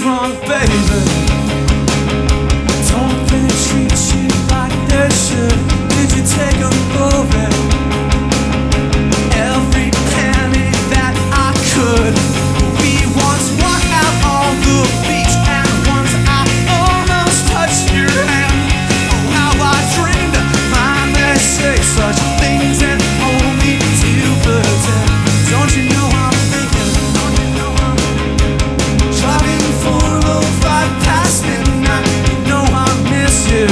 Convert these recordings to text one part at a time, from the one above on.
wrong, baby? Don't they treat you like they should? Did you take a movie? Every penny that I could. We once walked out on the beach, and once I almost touched your hand. Oh, how I dreamed of mine. They say such things and only to pretend. Don't you know I'm thinking? Driving 405 past midnight. You know I miss you.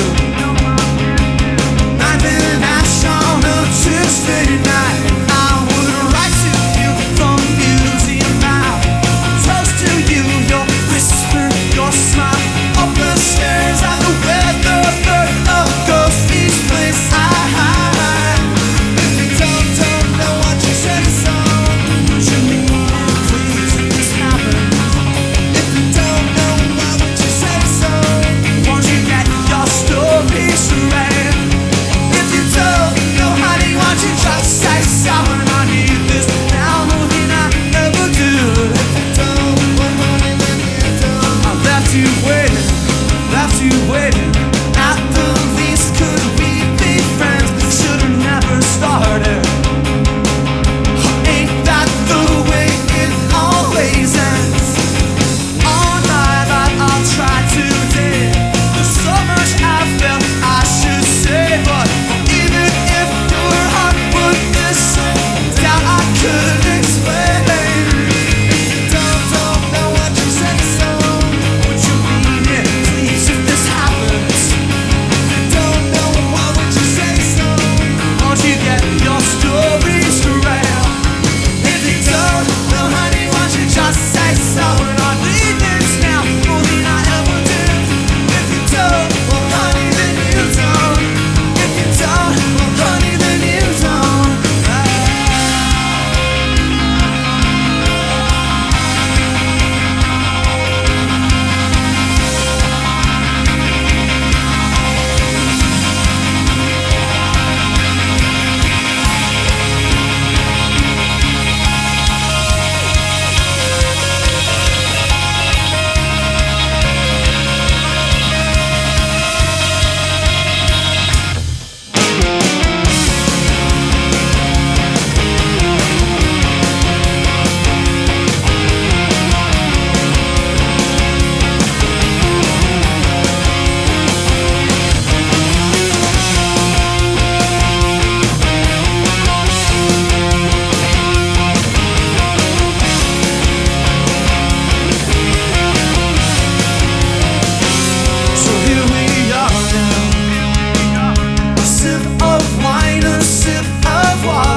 Ninth and Ash on a Tuesday night. I would write to you from Museum now. Toast to you, your whisper, your smile. Up the stairs at the Weatherford, a ghostly place I hide. If you don't know what you said, so would you mean it, please? This happened. If you don't know what you said, so won't you get your story straight? If you don't know, honey, won't you just say so? And I need this now more than I ever do. If you don't, well, honey, then you don't. I left you waiting at the least. Could we be friends? Should've never started. Ain't that the way it always ends? All night I'll try to day. There's so much I felt I should say, but even if your heart would listen, doubt I could explain. If you don't know what you said, so would you mean it, please? If this happens, if you don't know what would you say, so won't you get your story straight? If you don't know, honey, won't you just say so? And I need this now more than I ever did. If you don't, well, honey, then you don't. If you don't, well, honey, then you don't. So here we are now. A sip of wine, a sip of water.